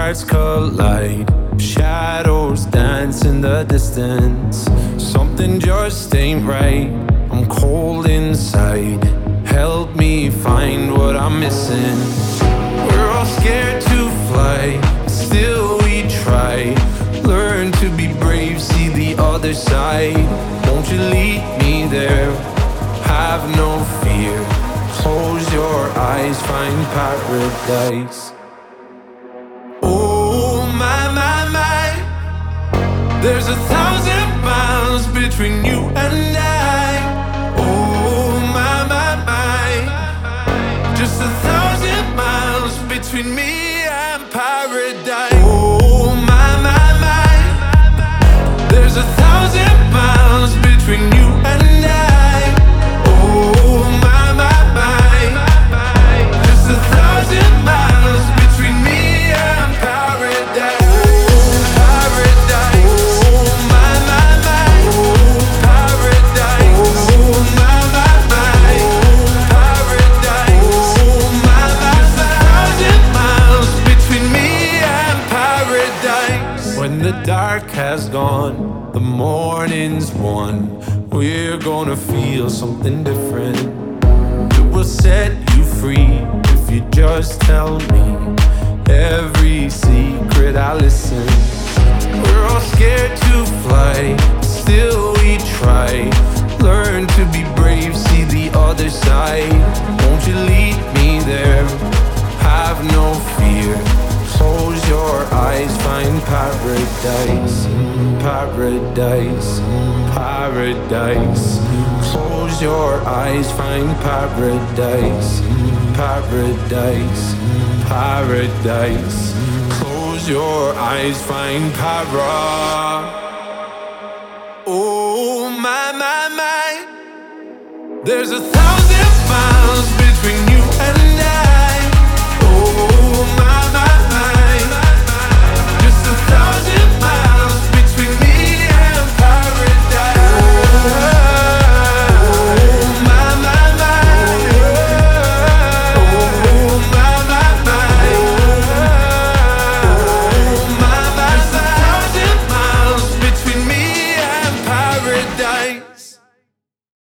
hearts collide. Shadows dance in the distance. Something just ain't right. I'm cold inside. Help me find what I'm missing. We're all scared to fly, still we try. Learn to be brave, see the other side. Won't you lead me there? Have no fear. Close your eyes, find paradise. Oh my, my, my. There's 1,000 miles between you and I. Oh my, my, my. Just 1,000 miles between me and paradise. Oh my, my, my. There's 1,000 miles between you and I. Oh my, my, my. Just 1,000 miles between me and paradise. Paradise. Oh my, my, my. Paradise. Oh my, my, my. Paradise. Oh my, my, my. 1,000 miles between me and paradise. When the dark has gone, the morning's won. We're gonna feel something different. It will set you free if you just tell me every secret. I listen. We're all scared to fly, still we try. Learn to be brave, see the other side. Won't you lead me there? Have no fear. Close your eyes, find paradise. Paradise, paradise. Close your eyes, find paradise. Paradise, paradise. Close your eyes, find para. Oh my, my, my. There's 1,000 miles